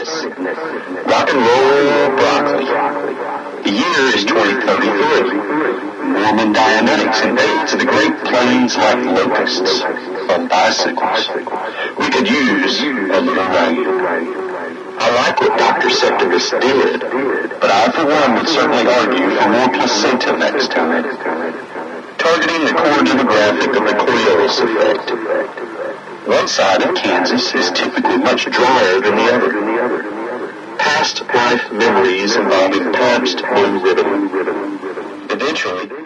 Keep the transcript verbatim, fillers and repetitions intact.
Fitness. Rock and roll broccoli. The year is twenty thirty-three. Mormon Dianetics invades the Great Plains like locusts on bicycles. We could use a little rain. I like what Doctor Septimus did, but I, for one, would certainly argue for more placenta next time. Targeting the core demographic of the Coriolis effect. One side of Kansas is typically much drier than the other. Past life memories involving Pabst Blue Ribbon. Eventually,